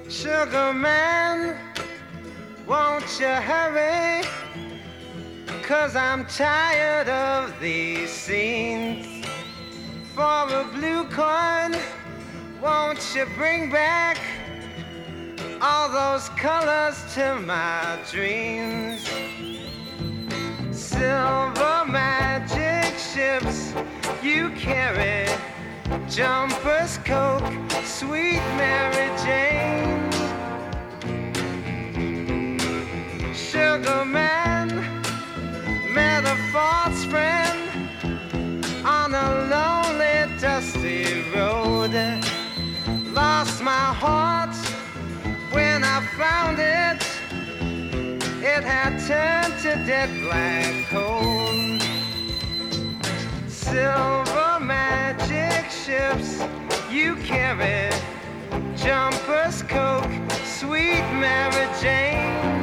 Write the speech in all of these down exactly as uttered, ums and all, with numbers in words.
Sugar man, won't you hurry? 'Cause I'm tired of these scenes. For a blue coin, won't you bring back all those colors to my dreams? Silver magic ships you carry, jumpers, Coke, sweet Mary Jane. Sugar man, met a false friend on a lonely, dusty road. Lost my heart when I found it. It had turned to dead black coal. Silver magic ships you carry, jumpers, Coke, sweet Mary Jane.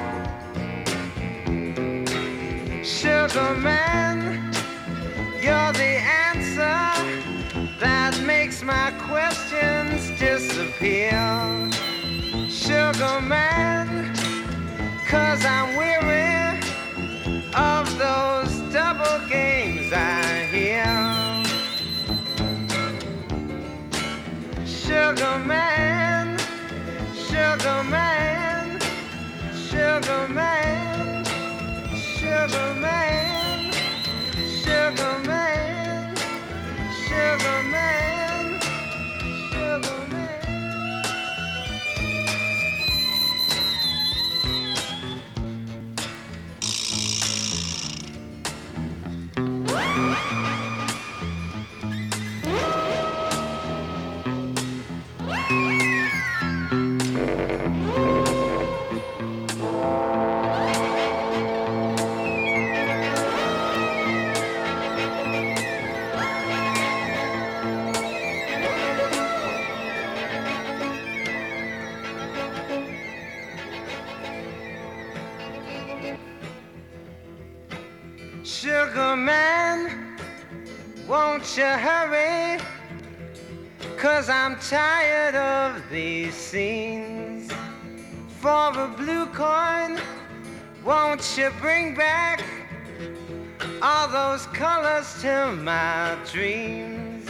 Sugar man, you're the answer that makes my questions disappear. Sugar man, 'cause I'm weary of those double games I hear. Sugar man, sugar man, sugar man, sugar man, sugar man, sugar man, sugar man. Sugar man, won't you hurry? 'Cause I'm tired of these scenes. For a blue coin, won't you bring back all those colors to my dreams?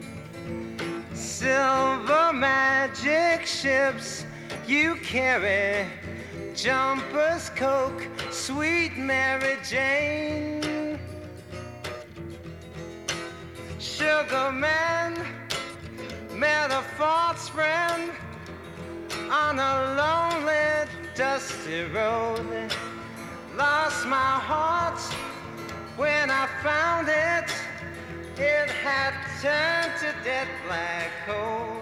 Silver magic ships you carry, jumpers, Coke, sweet Mary Jane. Sugar man, met a false friend on a lonely, dusty road. Lost my heart when I found it. It had turned to dead black coal.